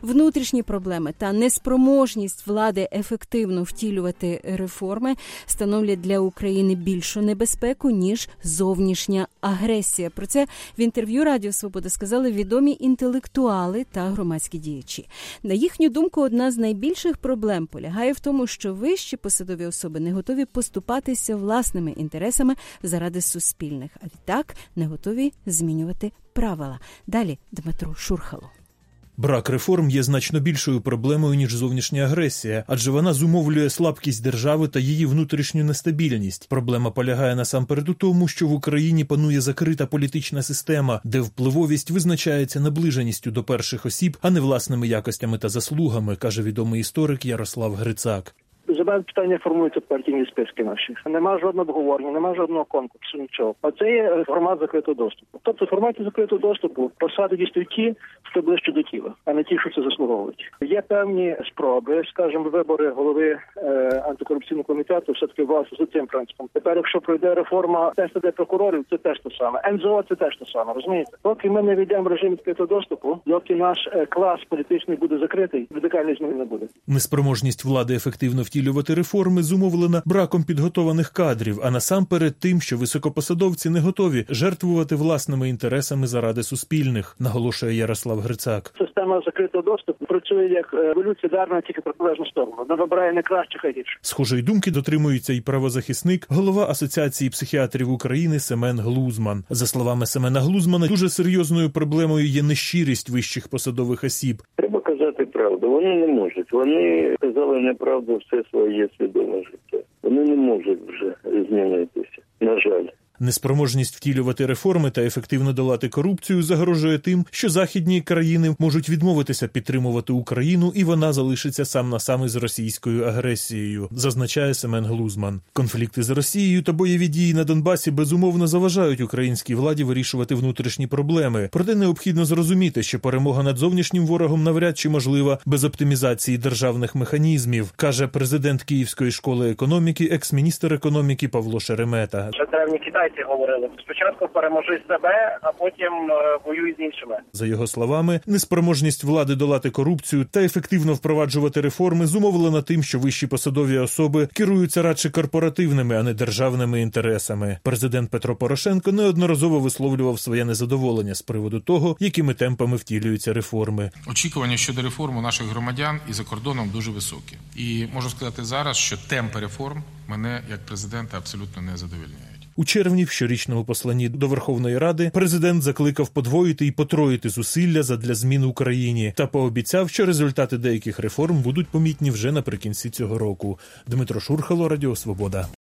Внутрішні проблеми та неспроможність влади ефективно втілювати реформи становлять для України більшу небезпеку, ніж зовнішня агресія. Про це в інтерв'ю Радіо Свобода сказали відомі інтелектуали та громадські діячі. На їхню думку, одна з найбільших проблем полягає в тому, що вищі посадові особи не готові поступатися власними інтересами заради суспільних, а відтак не готові змінювати правила. Далі Дмитро Шурхало. Брак реформ є значно більшою проблемою, ніж зовнішня агресія, адже вона зумовлює слабкість держави та її внутрішню нестабільність. Проблема полягає насамперед у тому, що в Україні панує закрита політична система, де впливовість визначається наближеністю до перших осіб, а не власними якостями та заслугами, каже відомий історик Ярослав Грицак. За мене питання формуються партійні списки наші. Нема жодного обговорення, нема жодного конкурсу, нічого. А це є формат закритого доступу. Тобто в форматі закритого доступу посади дійсно ті, хто ближче до тіла, а не ті, що це заслуговують. Є певні спроби, скажімо, вибори голови антикорупційного комітету все-таки власне за цим принципом. Тепер, якщо пройде реформа ТСД прокурорів, це теж те саме. НЗО – це теж те саме, розумієте? Поки ми не війдемо в режим відкритого доступу, доки наш клас політичний буде закритий, радикальної зміни не буде. Неспроможність влади ефективно втілювати реформи зумовлена браком підготованих кадрів, а насамперед тим, що високопосадовці не готові жертвувати власними інтересами заради суспільних, наголошує Ярослав Грицак. Система закритого доступу працює як еволюція дарна тільки протилежну сторону. Вона вибирає не кращих, а гірших. Схожої думки дотримується і правозахисник, голова Асоціації психіатрів України Семен Глузман. За словами Семена Глузмана, дуже серйозною проблемою є нещирість вищих посадових осіб. Треба казати правду. Вони не можуть. Вони казали неправду все своє свідоме життя. Вони не можуть вже змінитися. На жаль. Неспроможність втілювати реформи та ефективно долати корупцію загрожує тим, що західні країни можуть відмовитися підтримувати Україну, і вона залишиться сам на сам із російською агресією, зазначає Семен Глузман. Конфлікти з Росією та бойові дії на Донбасі безумовно заважають українській владі вирішувати внутрішні проблеми. Проте необхідно зрозуміти, що перемога над зовнішнім ворогом навряд чи можлива без оптимізації державних механізмів, каже президент Київської школи економіки, екс-міністр економіки Павло Шеремета. Китайці говорили, спочатку переможи себе, а потім воюй з іншими. За його словами, неспроможність влади долати корупцію та ефективно впроваджувати реформи зумовлена тим, що вищі посадові особи керуються радше корпоративними, а не державними інтересами. Президент Петро Порошенко неодноразово висловлював своє незадоволення з приводу того, якими темпами втілюються реформи. Очікування щодо реформ у наших громадян і за кордоном дуже високі. І можу сказати зараз, що темпи реформ мене, як президента, абсолютно не задовольняють. У червні в щорічному посланні до Верховної Ради президент закликав подвоїти і потроїти зусилля задля змін в Україні та пообіцяв, що результати деяких реформ будуть помітні вже наприкінці цього року. Дмитро Шурхало, Радіо Свобода.